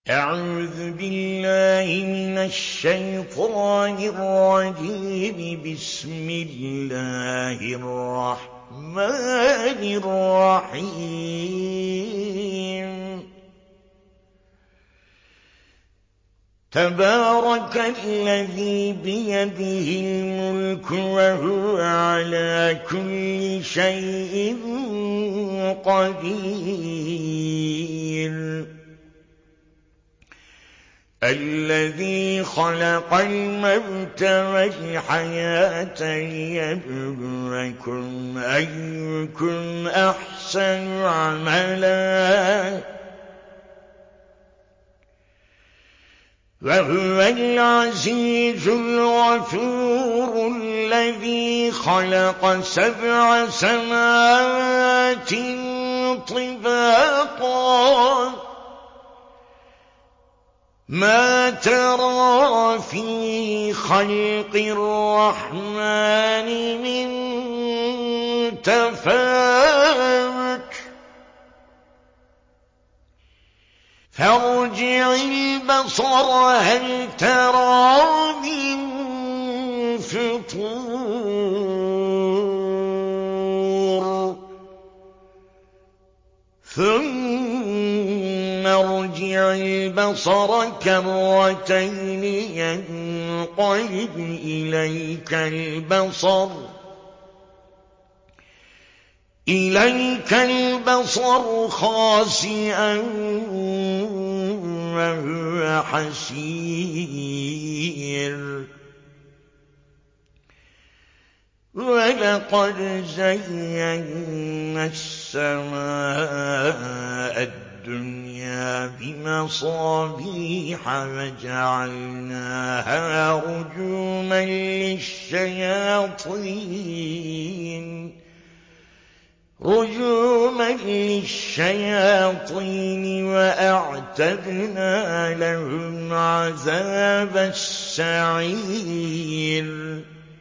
أعوذ بالله من الشيطان الرجيم. بسم الله الرحمن الرحيم. تبارك الذي بيده الملك وهو على كل شيء قدير. الذي خلق الموت والحياة ليبلوكم أيكم أحسن عملا وهو العزيز الغفور. الذي خلق 7 سماوات طباقا ما ترى في خلق الرحمن من تفاوت فارجع البصر هل ترى من فطور ثم ارجع البصر كرتين ينقلب إليك البصر خاسئا وهو حسير. ولقد زينا السماء الدنيا بمصابيح وجعلناها رجوما للشياطين وأعتدنا لهم عذاب السعير.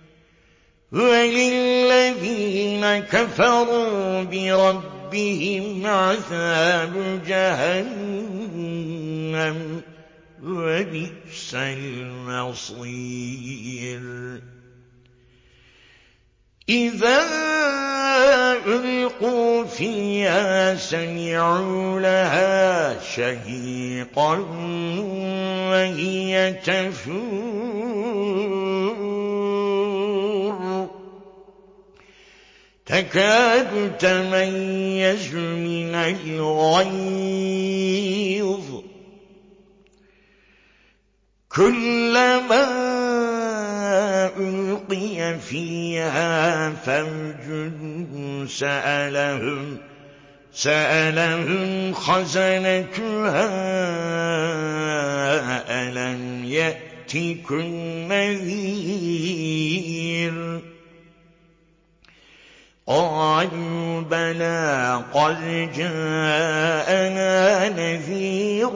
وللذين كفروا بربهم عذاب جهنم وبئس المصير. إذا ألقوا فيها سمعوا لها شهيقا وهي تفور تكاد تميز من الغيظ كلما ألقي فيها فوج سألهم خزنتها ألم يأتكم نذير قالوا بلى قد جاءنا نذير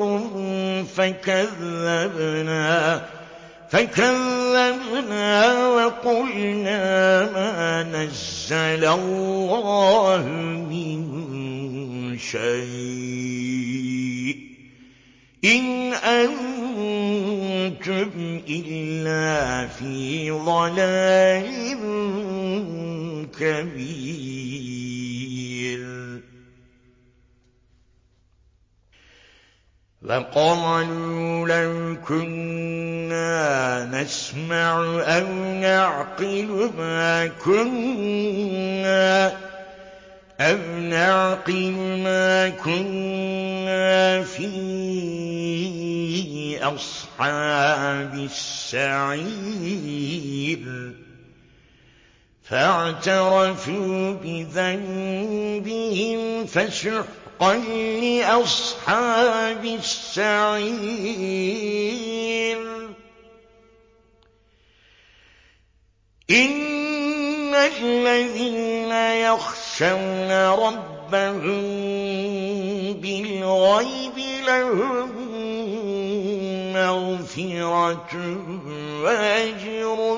فكذبنا وقلنا ما نزل الله من شيء إن أنتم إلا في ضلال كبير. وقالوا لو كنا نسمع أو نعقل ما كنا في أصحاب السعير. فاعترفوا بذنبهم فسحقا لأصحاب السعير. إن الذين يخشون ربهم بالغيب لهم مغفرة وأجر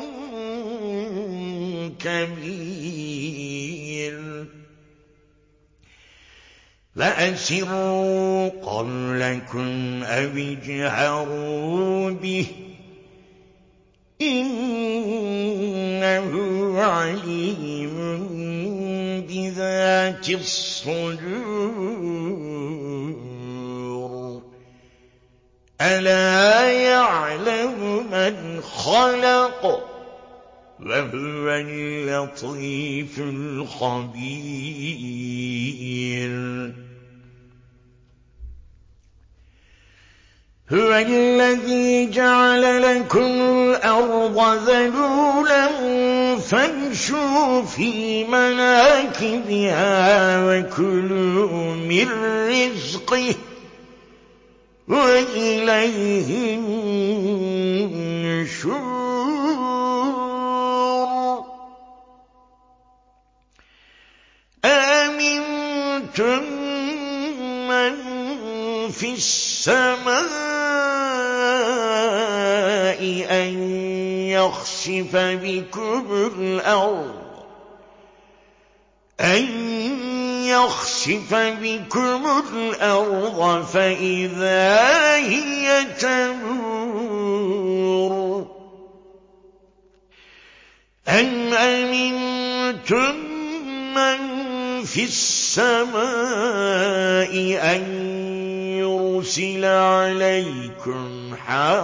كبير. فأسروا قولكم أو اجهروا به إنه عليم بذات الصدور ألا يعلم من خلق وهو اللطيف الخبير هو الذي جعل لكم الأرض ذلولا فامشوا في مناكبها وكلوا من رزقه وإليه النشور أأمنتم من في السماء أن يخسف بكم الأرض فإذا هي تمور أم أمنتم من في السماء أن يرسل عليكم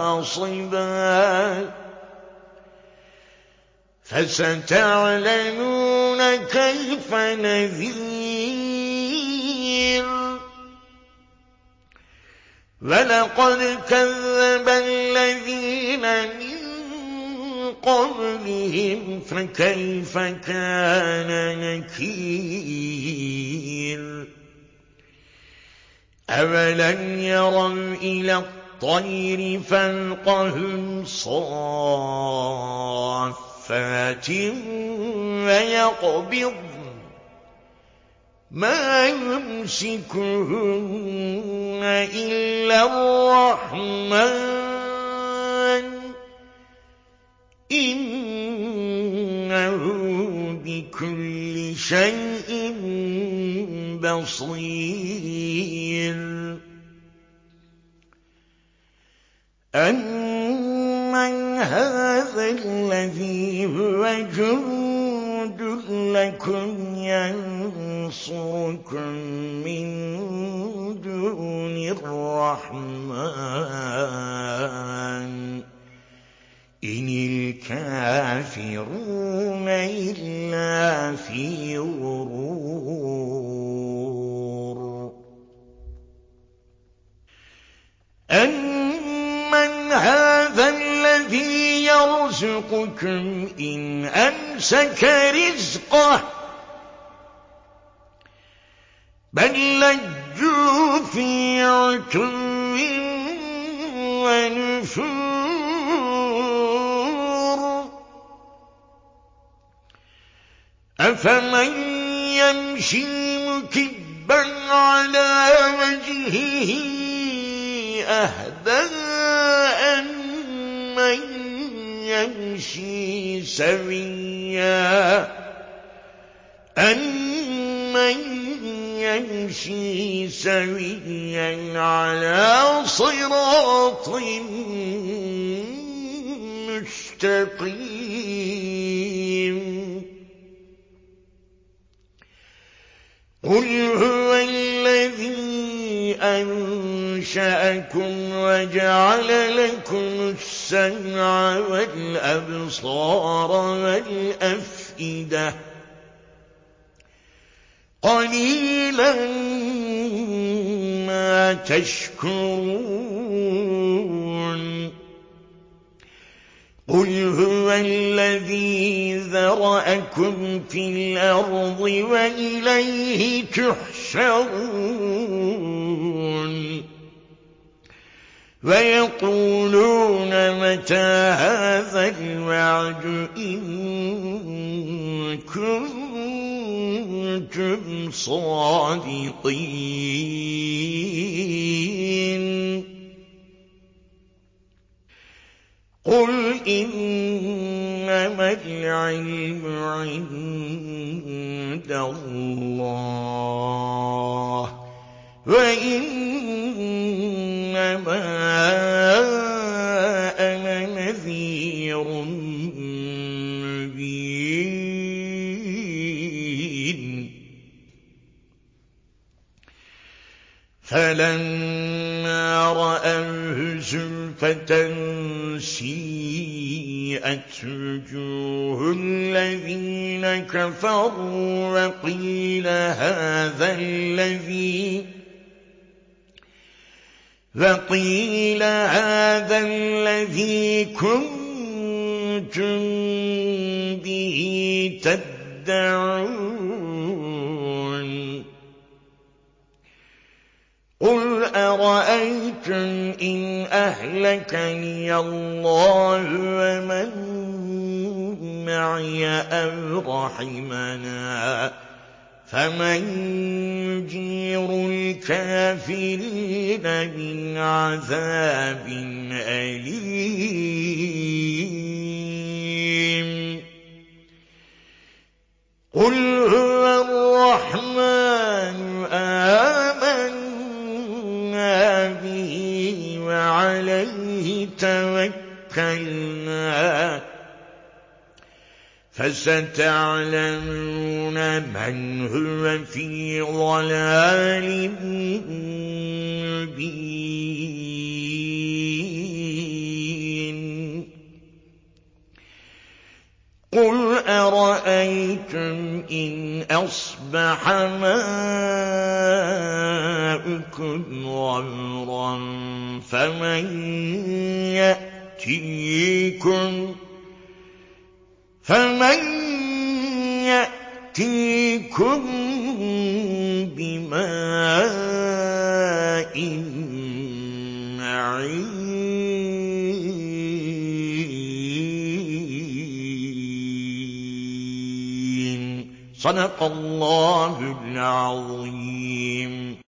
حاصبا فستعلمون كيف نذير ولقد كذب الذين من قبلهم فكيف كان نكير أولم يروا إلى الطير فوقهم صافات ويقبضن ما يمسكهن إلا الرحمن إنه بكل شيء بصير أمن هذا الذي هو جند لكم ينصركم من دون الرحمن إن الكافرون إلا في غرور أمن هذا الذي يرزقكم إن أمسك رزقه بل لجوا في عتو ونفور أفمن يمشي مكبا على وجهه أهدى أمن يمشي سويا على صراط مستقيم قل هو الذي أنشأكم وجعل لكم السمع والأبصار والأفئدة قليلا ما تشكرون قل هو الذي ذرأكم في الأرض وإليه تحشرون ويقولون متى هذا الوعد إن كنتم صادقين قل إنما العلم عند الله وإنما أنا نذير مبين فلما رأوه زلفة سيئت وجوه الذين كفروا وقيل هذا الذي كنتم به تدعون قل أرأيتم إن أهلكني الله ومن معي أو رحمنا فمن يجير الكافرين من عذاب أليم قل هو الرحمن آمنا به وعليه توكلنا فستعلمون من هو في ضلال مبين قل أرأيتم إن أصبح ماؤكم غورا فمن يأتيكم بماء معين صدق الله العظيم.